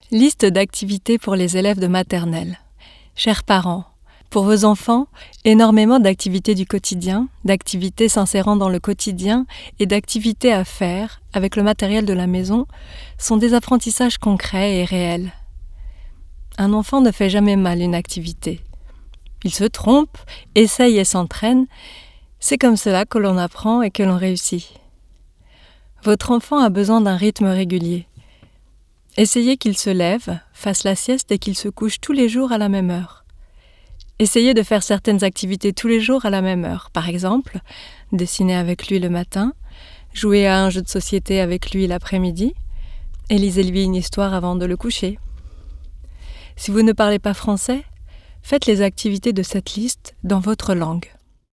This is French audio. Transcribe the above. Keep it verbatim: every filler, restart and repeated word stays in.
Liste d'activités pour les élèves de maternelle. Chers parents, pour vos enfants, énormément d'activités du quotidien, d'activités s'insérant dans le quotidien et d'activités à faire avec le matériel de la maison sont des apprentissages concrets et réels. Un enfant ne fait jamais mal une activité. Il se trompe, essaye et s'entraîne. C'est comme cela que l'on apprend et que l'on réussit. Votre enfant a besoin d'un rythme régulier. Essayez qu'il se lève, fasse la sieste et qu'il se couche tous les jours à la même heure. Essayez de faire certaines activités tous les jours à la même heure. Par exemple, dessiner avec lui le matin, jouer à un jeu de société avec lui l'après-midi et lisez-lui une histoire avant de le coucher. Si vous ne parlez pas français, faites les activités de cette liste dans votre langue.